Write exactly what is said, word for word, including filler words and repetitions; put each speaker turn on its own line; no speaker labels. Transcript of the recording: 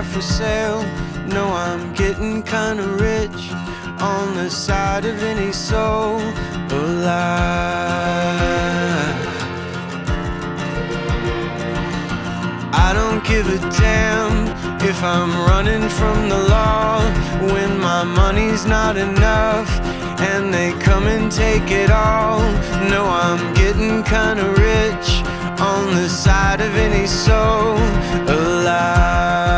for sale. No, I'm getting kinda rich on the side of any soul alive. I don't give a damn if I'm running from the law when my money's not enough and they come and take it all. No, I'm getting kinda rich on the side of any soul alive.